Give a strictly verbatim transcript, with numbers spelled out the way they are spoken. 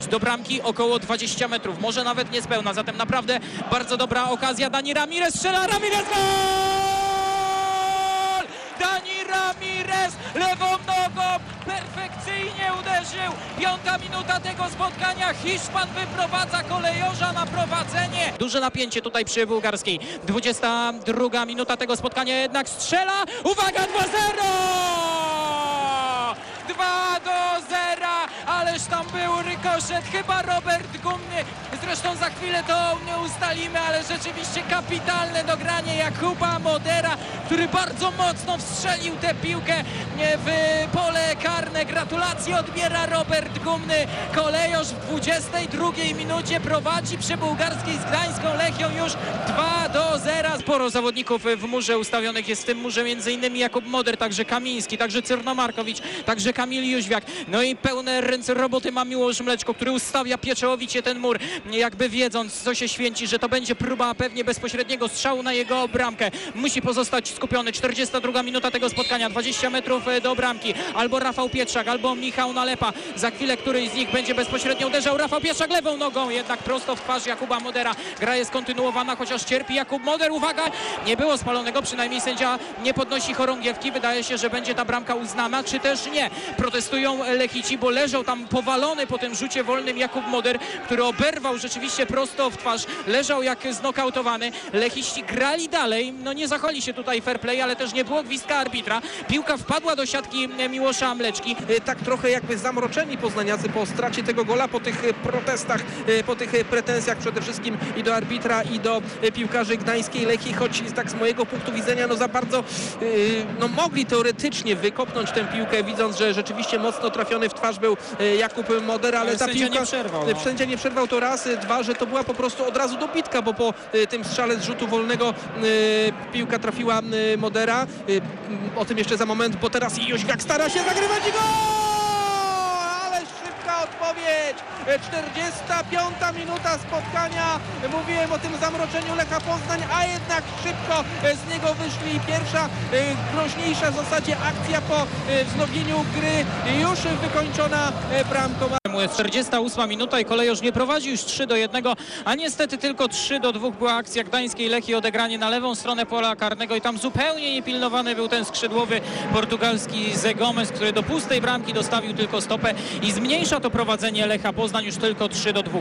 Do bramki około dwadzieścia metrów, może nawet niespełna, zatem naprawdę bardzo dobra okazja. Dani Ramirez strzela, Ramirez gol! Dani Ramirez lewą nogą perfekcyjnie uderzył. Piąta minuta tego spotkania. Hiszpan wyprowadza Kolejorza na prowadzenie. Duże napięcie tutaj przy bułgarskiej. dwudziesta druga minuta tego spotkania, jednak strzela. Uwaga, dwa zero! dwa do zera, ależ tam był rykoszet, chyba Robert Gumny, zresztą za chwilę to nie ustalimy, ale rzeczywiście kapitalne dogranie Jakuba Modera, który bardzo mocno wstrzelił tę piłkę w pole karne. Gratulacje odbiera Robert Gumny. Kolejorz w dwudziestej drugiej minucie prowadzi przy bułgarskiej z Gdańską Lechią już dwa do zera. Sporo zawodników w murze ustawionych jest w tym murze, między innymi Jakub Moder, także Kamiński, także Cyrnomarkowicz, także Kamil Jóźwiak. No i pełne ręce roboty ma Miłosz Mleczko, który ustawia pieczołowicie ten mur, jakby wiedząc, co się święci, że to będzie próba pewnie bezpośredniego strzału na jego bramkę. Musi pozostać skupiony. czterdziesta druga minuta tego spotkania, dwadzieścia metrów do bramki. Albo Rafał Pietrzak, albo Michał Nalepa. Za chwilę któryś z nich będzie bezpośrednio uderzał. Rafał Pietrzak lewą nogą, jednak prosto w twarz Jakuba Modera. Gra jest kontynuowana, chociaż cierpi Jakub Moder. Uwaga, nie było spalonego, przynajmniej sędzia nie podnosi chorągiewki. Wydaje się, że będzie ta bramka uznana, czy też nie. Protestują Lechici, bo leżał tam powalony po tym rzucie wolnym Jakub Moder, który oberwał rzeczywiście prosto w twarz. Leżał jak znokautowany. Lechiści grali dalej. No nie zachowali się tutaj fair play, ale też nie było gwizdka arbitra. Piłka wpadła do siatki Miłosza Mleczki. Tak trochę jakby zamroczeni poznaniacy po stracie tego gola, po tych protestach, po tych pretensjach przede wszystkim i do arbitra, i do piłkarzy gdańskiej Lechii, choć tak z mojego punktu widzenia no za bardzo no mogli teoretycznie wykopnąć tę piłkę, widząc, że rzeczywiście mocno trafiony w twarz był Jakub Moder, ale, ale ta piłka nie przerwał, no. Sędzia nie przerwał, to raz, dwa, że to była po prostu od razu dobitka, bo po tym strzale z rzutu wolnego piłka trafiła Modera. O tym jeszcze za moment, bo teraz Jóźwiak stara się zagrywać i gol! Ale szybka odpowiedź. czterdziesta piąta minuta spotkania. Mówiłem o tym zamroczeniu Lecha Poznań, a jednak szybko z niego wyszli. Pierwsza groźniejsza w zasadzie akcja po wznowieniu gry, już wykończona bramką. czterdziesta ósma minuta i Kolejorz nie prowadzi już trzy do jednego, a niestety tylko trzy do dwóch była akcja gdańskiej Lechii, odegranie na lewą stronę pola karnego i tam zupełnie niepilnowany był ten skrzydłowy portugalski Zé Gomes, który do pustej bramki dostawił tylko stopę i zmniejsza to prowadzenie Lecha Poznań już tylko trzy do dwóch.